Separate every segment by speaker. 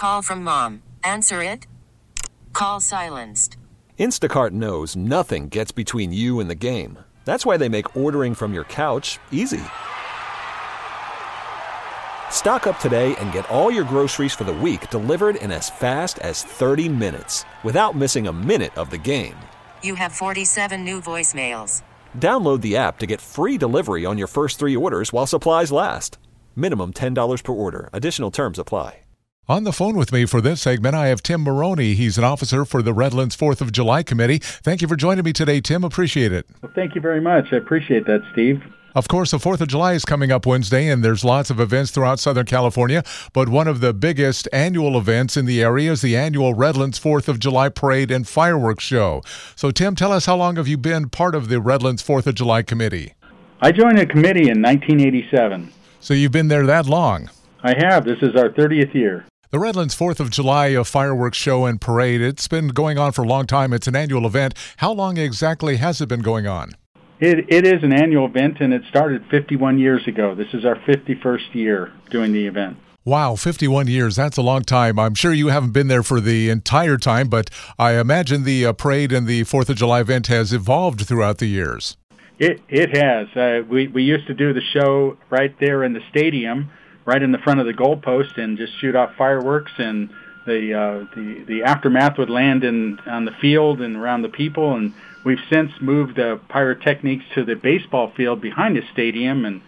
Speaker 1: Call from mom. Answer it. Call silenced.
Speaker 2: Instacart knows nothing gets between you and the game. That's why they make ordering from your couch easy. Stock up today and get all your groceries for the week delivered in as fast as 30 minutes without missing a minute of the game.
Speaker 1: You have 47 new voicemails.
Speaker 2: Download the app to get free delivery on your first 3 orders while supplies last. Minimum $10 per order. Additional terms apply.
Speaker 3: On the phone with me for this segment, I have Tim Maroney. He's an officer for the Redlands 4th of July Committee. Thank you for joining me today, Tim. Appreciate it.
Speaker 4: Well, thank you very much. I appreciate that, Steve.
Speaker 3: Of course, the 4th of July is coming up Wednesday, and there's lots of events throughout Southern California. But one of the biggest annual events in the area is the annual Redlands 4th of July Parade and Fireworks Show. So, Tim, tell us, how long have you been part of the Redlands 4th of July Committee?
Speaker 4: I joined the committee in 1987.
Speaker 3: So you've been there that long?
Speaker 4: I have. This is our 30th year.
Speaker 3: The Redlands 4th of July Fireworks Show and Parade, it's been going on for a long time. It's an annual event. How long exactly has it been going on?
Speaker 4: It is an annual event, and it started 51 years ago. This is our 51st year doing the event.
Speaker 3: Wow, 51 years. That's a long time. I'm sure you haven't been there for the entire time, but I imagine the parade and the 4th of July event has evolved throughout the years.
Speaker 4: It has. We used to do the show right there in the stadium, right in the front of the goalpost, and just shoot off fireworks, and the aftermath would land on the field and around the people. And we've since moved the pyrotechnics to the baseball field behind the stadium, and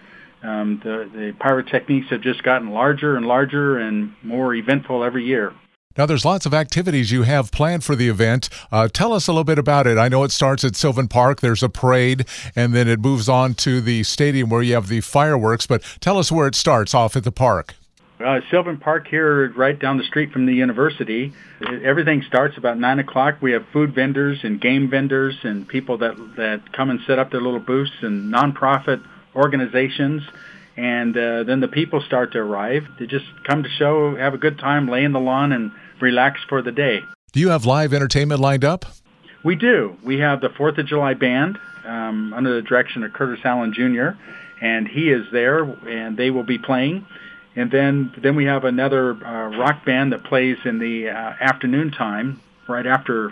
Speaker 4: the pyrotechnics have just gotten larger and larger and more eventful every year.
Speaker 3: Now, there's lots of activities you have planned for the event. Tell us a little bit about it. I know it starts at Sylvan Park. There's a parade, and then it moves on to the stadium where you have the fireworks. But tell us where it starts off at the park.
Speaker 4: Sylvan Park here, right down the street from the university. Everything starts about 9 o'clock. We have food vendors and game vendors and people that come and set up their little booths, and nonprofit organizations. And then the people start to arrive. They just come to show, have a good time, lay in the lawn, and relax for the day.
Speaker 3: Do you have live entertainment lined up?
Speaker 4: We do. We have the 4th of July Band under the direction of Curtis Allen Jr., and he is there, and they will be playing. And then we have another rock band that plays in the afternoon time, right after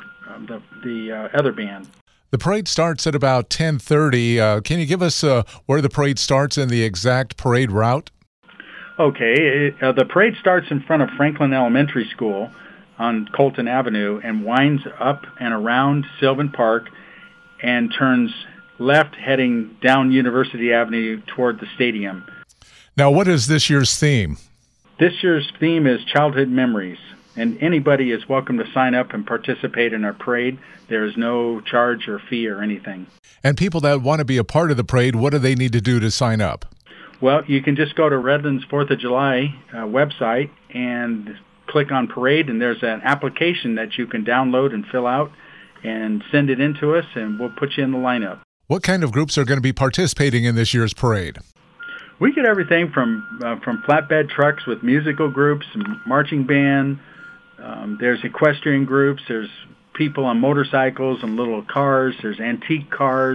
Speaker 4: the other band.
Speaker 3: The parade starts at about 10:30. Can you give us where the parade starts and the exact parade route?
Speaker 4: Okay. The parade starts in front of Franklin Elementary School on Colton Avenue and winds up and around Sylvan Park and turns left heading down University Avenue toward the stadium.
Speaker 3: Now, what is this year's theme?
Speaker 4: This year's theme is Childhood Memories, and anybody is welcome to sign up and participate in our parade. There is no charge or fee or anything.
Speaker 3: And people that want to be a part of the parade, what do they need to do to sign up?
Speaker 4: Well, you can just go to Redlands 4th of July website and click on parade, and there's an application that you can download and fill out and send it in to us, and we'll put you in the lineup.
Speaker 3: What kind of groups are going to be participating in this year's parade?
Speaker 4: We get everything from flatbed trucks with musical groups, marching band. There's equestrian groups. There's people on motorcycles and little cars. There's antique cars.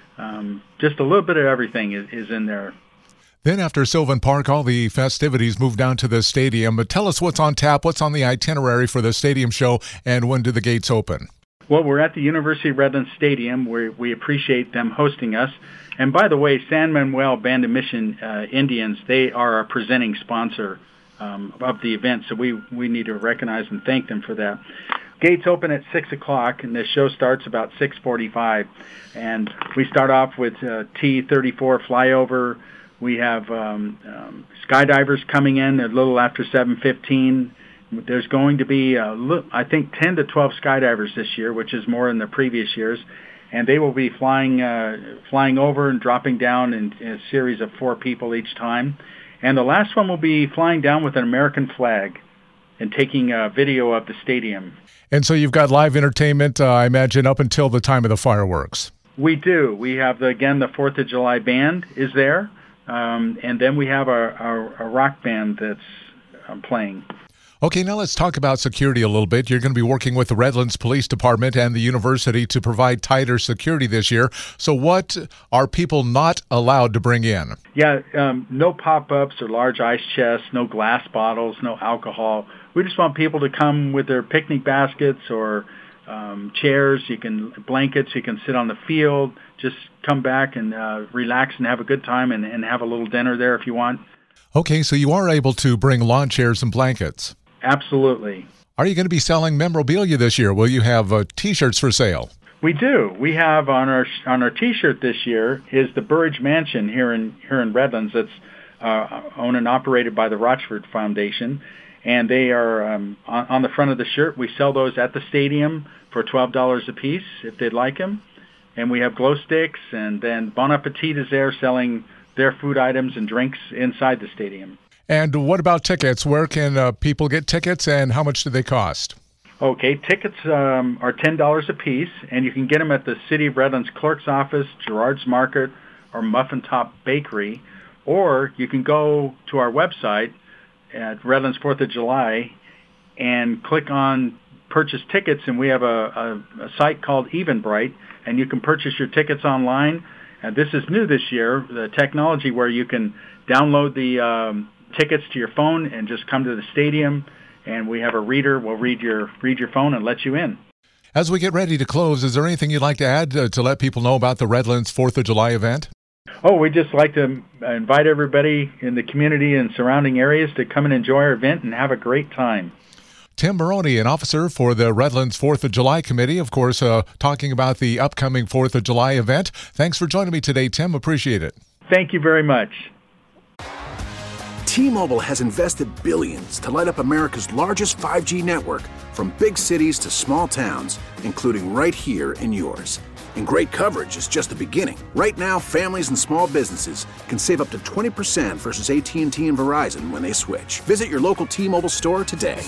Speaker 4: Just a little bit of everything is in there.
Speaker 3: Then after Sylvan Park, all the festivities move down to the stadium. But tell us what's on tap, what's on the itinerary for the stadium show, and when do the gates open?
Speaker 4: Well, we're at the University of Redlands Stadium, where we appreciate them hosting us. And by the way, San Manuel Band of Mission Indians, they are our presenting sponsor of the event, so we need to recognize and thank them for that. Gates open at 6 o'clock, and the show starts about 6:45. And we start off with T-34 flyover. We have skydivers coming in a little after 7:15. There's going to be, I think, 10 to 12 skydivers this year, which is more than the previous years. And they will be flying over and dropping down in a series of 4 people each time. And the last one will be flying down with an American flag and taking a video of the stadium.
Speaker 3: And so you've got live entertainment, I imagine, up until the time of the fireworks.
Speaker 4: We do. We have, the 4th of July band is there. And then we have a rock band that's playing.
Speaker 3: Okay, now let's talk about security a little bit. You're going to be working with the Redlands Police Department and the university to provide tighter security this year. So what are people not allowed to bring in?
Speaker 4: Yeah, no pop-ups or large ice chests, no glass bottles, no alcohol. We just want people to come with their picnic baskets or chairs, blankets. You can sit on the field. Just come back and relax and have a good time and have a little dinner there if you want.
Speaker 3: Okay, so you are able to bring lawn chairs and blankets.
Speaker 4: Absolutely.
Speaker 3: Are you going to be selling memorabilia this year? Will you have T-shirts for sale?
Speaker 4: We do. We have on our T-shirt this year is the Burridge Mansion here in Redlands. That's owned and operated by the Rochford Foundation, and they are on the front of the shirt. We sell those at the stadium for $12 a piece if they'd like them, and we have glow sticks, and then Bon Appetit is there selling their food items and drinks inside the stadium.
Speaker 3: And what about tickets? Where can people get tickets, and how much do they cost?
Speaker 4: Okay, tickets are $10 a piece, and you can get them at the City of Redlands Clerk's Office, Gerard's Market, or Muffin Top Bakery, or you can go to our website at Redlands 4th of July and click on Purchase Tickets, and we have a site called Eventbrite, and you can purchase your tickets online. And this is new this year, the technology where you can download the tickets to your phone and just come to the stadium, and we have a reader. We'll read your phone and let you in.
Speaker 3: As we get ready to close, is there anything you'd like to add to let people know about the Redlands 4th of July event?
Speaker 4: Oh, we'd just like to invite everybody in the community and surrounding areas to come and enjoy our event and have a great time.
Speaker 3: Tim Maroney, an officer for the Redlands 4th of July Committee, of course, talking about the upcoming 4th of July event. Thanks for joining me today, Tim. Appreciate it.
Speaker 4: Thank you very much.
Speaker 5: T-Mobile has invested billions to light up America's largest 5G network, from big cities to small towns, including right here in yours. And great coverage is just the beginning. Right now, families and small businesses can save up to 20% versus AT&T and Verizon when they switch. Visit your local T-Mobile store today.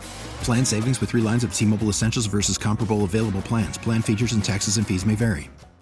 Speaker 6: Plan savings with 3 lines of T-Mobile Essentials versus comparable available plans. Plan features and taxes and fees may vary.